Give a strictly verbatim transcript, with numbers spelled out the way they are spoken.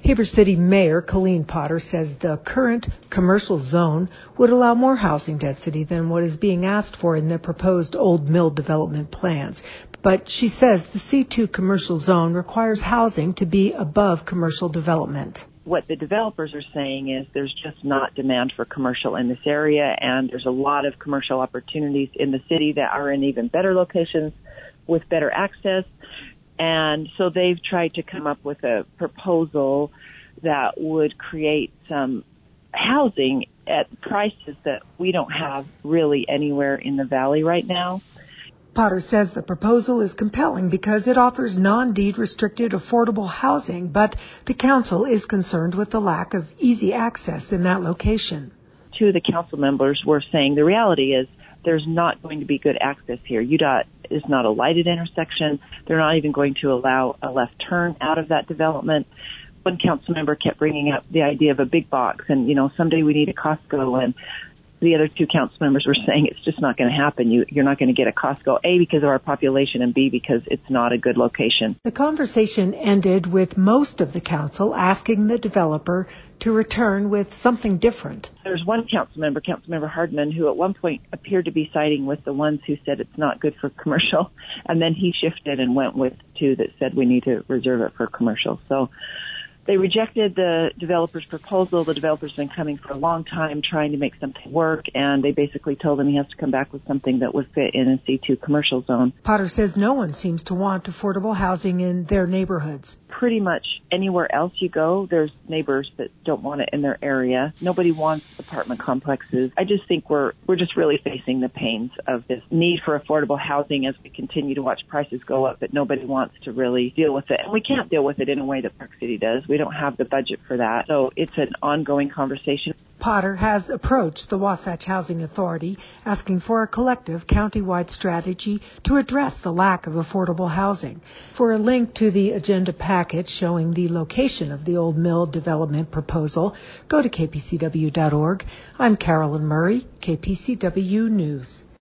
Heber City Mayor Colleen Potter says the current commercial zone would allow more housing density than what is being asked for in the proposed Old Mill development plans. But she says the C two commercial zone requires housing to be above commercial development. What the developers are saying is there's just not demand for commercial in this area, and there's a lot of commercial opportunities in the city that are in even better locations with better access. And so they've tried to come up with a proposal that would create some housing at prices that we don't have really anywhere in the valley right now. Potter says the proposal is compelling because it offers non-deed restricted affordable housing, but the council is concerned with the lack of easy access in that location. Two of the council members were saying the reality is there's not going to be good access here. U D O T is not a lighted intersection. They're not even going to allow a left turn out of that development. One council member kept bringing up the idea of a big box and, you know, someday we need a Costco, and the other two council members were saying it's just not going to happen. You, you're not going to get a Costco, A, because of our population, and B, because it's not a good location. The conversation ended with most of the council asking the developer to return with something different. There's one council member, council member Hardman, who at one point appeared to be siding with the ones who said it's not good for commercial, and then he shifted and went with two that said we need to reserve it for commercial. So they rejected the developer's proposal. The developer's been coming for a long time trying to make something work, and they basically told him he has to come back with something that would fit in a C two commercial zone. Potter says no one seems to want affordable housing in their neighborhoods. Pretty much anywhere else you go, there's neighbors that don't want it in their area. Nobody wants apartment complexes. I just think we're we're just really facing the pains of this need for affordable housing as we continue to watch prices go up, but nobody wants to really deal with it. And we can't deal with it in a way that Park City does. We don't have the budget for that. So it's an ongoing conversation. Potter has approached the Wasatch Housing Authority asking for a collective countywide strategy to address the lack of affordable housing. For a link to the agenda packet showing the location of the Old Mill development proposal, go to k p c w dot org. I'm Carolyn Murray, K P C W News.